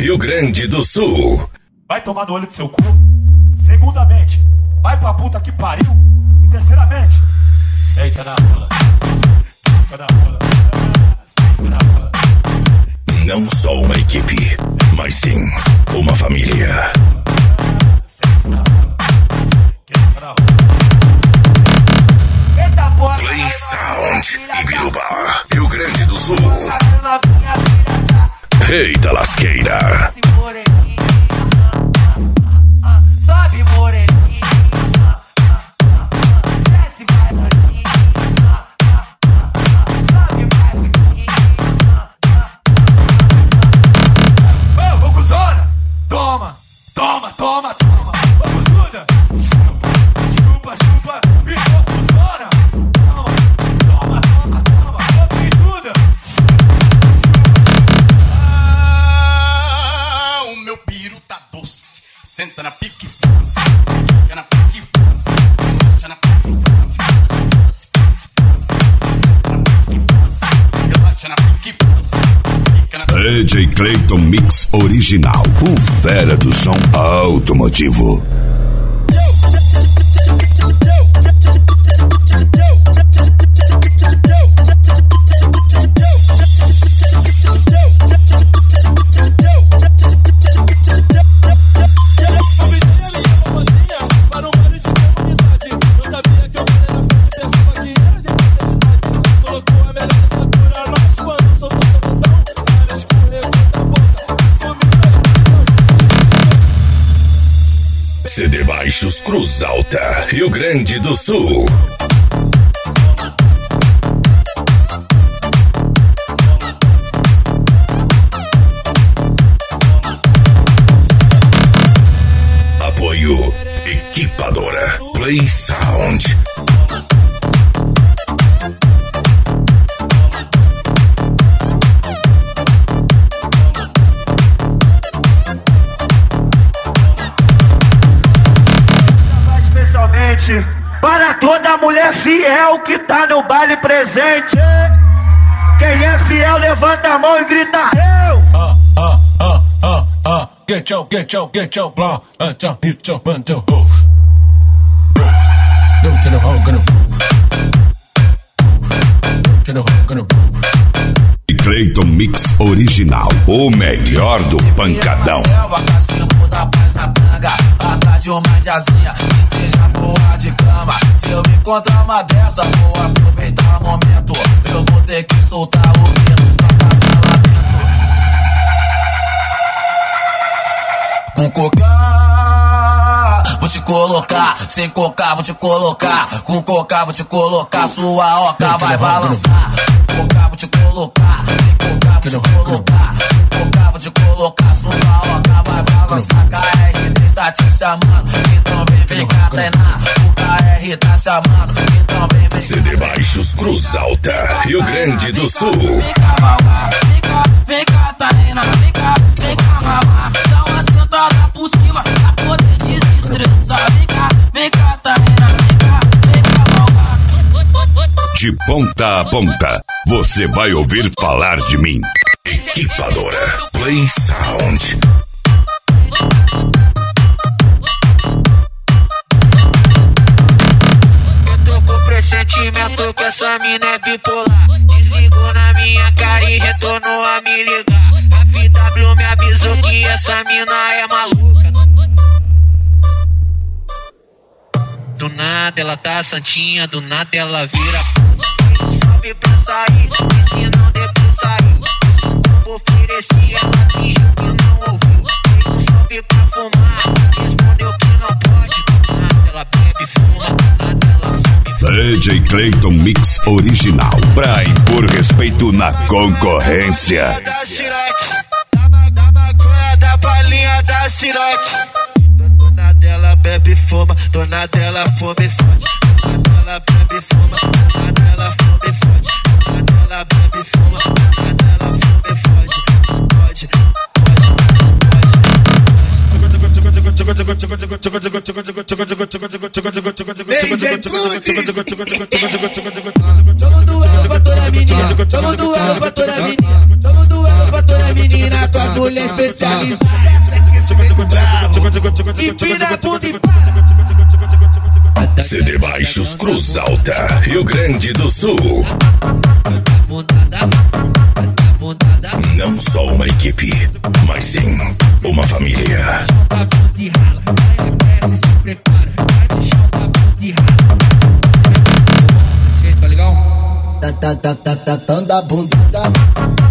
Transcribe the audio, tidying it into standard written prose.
Rio Grande do Sul. Vai tomar no olho do seu cu. Segundamente, vai pra puta que pariu. E terceiramente, senta na rola. Senta na rola. Senta na rola. Não só uma equipe, mas sim uma família. Senta na rola. Senta na rola. Eita porra. Play Sound, Ibiruba, Rio Grande do Sul. Eita lasqueira. Sobe moreninha, desce mais moreninha, sobe mais moreninha. Ô, cuzona! Toma, toma, toma, toma. Ô, cuzona! Chupa, chupa, me cuzona! Toma, toma, toma, toma. Ô, pintuda! O meu piru tá doce. Senta na pique, fica na pique, relaxa na pique, relaxa na pique, fica na DJ Clayton Mix Original, o fera do som automotivo. CD Baixos Cruz Alta, Rio Grande do Sul. Apoio Equipadora Play Sound. Para toda mulher fiel que tá no baile presente. Quem é fiel levanta a mão e grita eu. Get your blow, hit your bundle. No to the hole, gonna to the hole, gonna Clayton Mix Original, o melhor do pancadão. Atrás de uma diazinha que seja boa de cama. Se eu me encontrar uma dessa, vou aproveitar o momento. Eu vou ter que soltar o medo pra passar lamento. Com cocar, vou te colocar. Sem cocar, vou te colocar. Com cocar, vou te colocar. Sua oca vai balançar. Com cocar, vou te colocar. Sem cocar, vou te colocar. Com cocar, vou te colocar. Sua oca vai balançar. KR3 tá te chamando. Então vem cá, Tainá. O KR tá chamando. Então vem CD Baixos Cruz Alta, Rio Grande do Sul. Vem cá, mamar. Vem cá, Tainá. Vem cá, mamar. Dá uma sentada por cima pra poder desestressar. Vem cá, Tainá. Vem cá, mamar. De ponta a ponta, você vai ouvir falar de mim. Equipadora Play Sound. Eu tô com pressentimento que essa mina é bipolar. Desligou na minha cara e retornou a me ligar. A FW me avisou que essa mina é maluca. Do nada ela tá santinha, do nada ela vira. Não sabe pra sair, e se não depois sair. Eu ofereci, ela fingiu que não ouviu. Não sabe pra fumar, respondeu que não pode. Do nada ela bebe, fuma, do nada ela fuma. DJ Clayton Mix Original, pra impor respeito na concorrência. Da Ciroc, da maconha, da palhinha da Ciroc. Dona dela bebe, fuma, dona dela fuma e fode. Dona dela bebe, fuma, dona dela fuma e fode. Dona dela bebe, fuma, dona dela fuma e fode. Pode, Tamo do ela pra toda menina, tamo do ela pra toda menina, tamo do ela pra toda As meninas, tuas mulheres especializadas. Esse peito bravo. Empina a bunda e pá. CD Baixos Cruz Alta, Rio Grande do Sul. Não só uma equipe, mas sim uma família. Tá, da bunda.